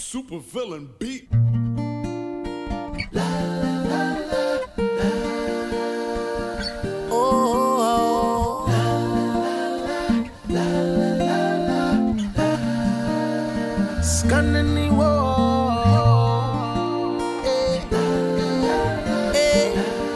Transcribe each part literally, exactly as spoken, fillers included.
super villain beat. La, la, la, la, la. Oh, oh. La, la, la, la, la, la. Scanning the wall. Eh, eh,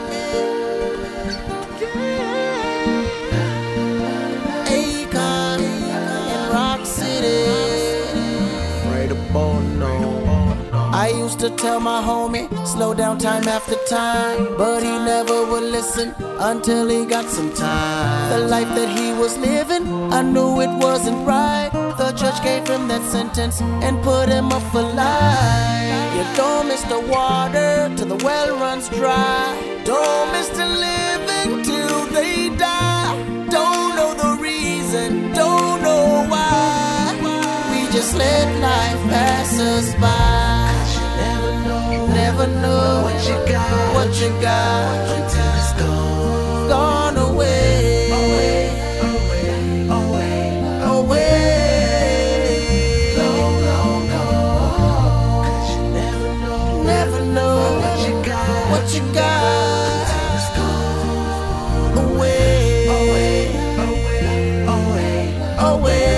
eh. Akon in Rock City. Right about now. I used to tell my homie, slow down time after time, but he never would listen until he got some time. The life that he was living, I knew it wasn't right. The judge gave him that sentence and put him up for life. You don't miss the water till the well runs dry. Don't miss the living till they die. Don't know the reason, don't know why. We just let life pass us by. Never know what you got, what you got, until it's gone, gone away, away, away, away, away, long, long gone. 'Cause you never know, never know what you got, what you got, until it's gone away, away, away, away, away,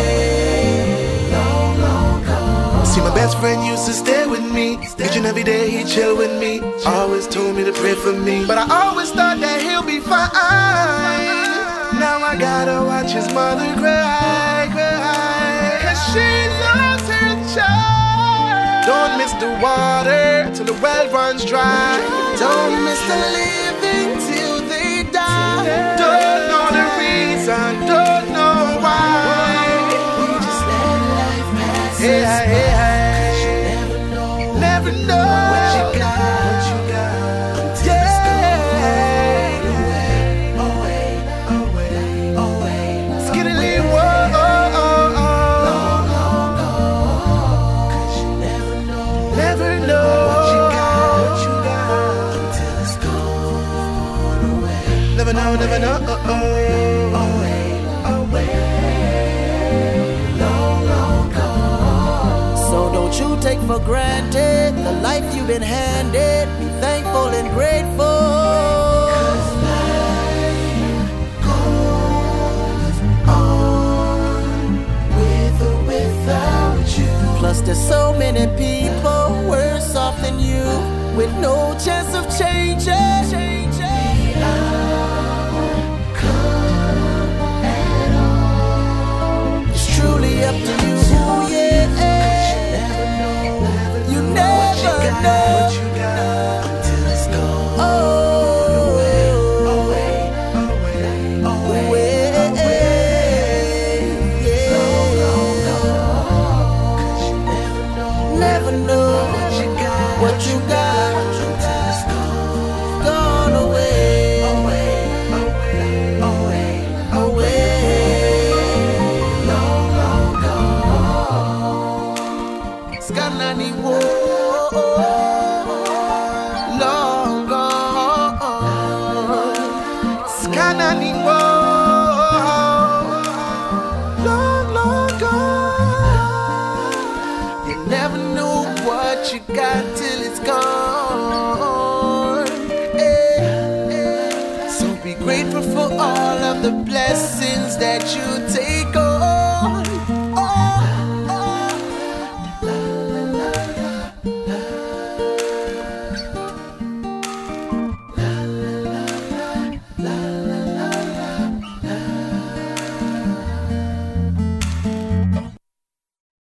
long, long gone. See, my best friend used to stay with me. Each and every day he'd chill with me. Always told me to pray for me, but I always thought that he'll be fine. Now I gotta watch his mother cry, cry, 'cause she lost her child. Don't miss the water till the well runs dry. Don't miss the living till they die. Don't know the reason, don't know why. We just let life pass hey, us hey, by. hey. Never know what you got, what you got, until it's gone away, away, away, away. Skiddly, whoa, oh, oh, oh. Long, long gone. 'Cause you never know, Never know what you got, what you got, until it's gone away. Never know, never know, oh, oh. Away, away, long, long gone. So don't you take for granted the life you've been handed. Be thankful and grateful. 'Cause life goes on with or without you. Plus there's so many people worse off than you, with no chance of changing. The outcome at all. It's truly up to you, yeah. You never know what you got until it's gone. Oh, away, away, away, away, yeah. Long, long gone. Never know what you got, what you got, until it's gone, gone away, away, away, away, away. Long, long gone. Scanani wo. Long gone. Scanani, whoa. Long, long gone. You never know what you got till it's gone. Eh, eh. So be grateful for all of the blessings that you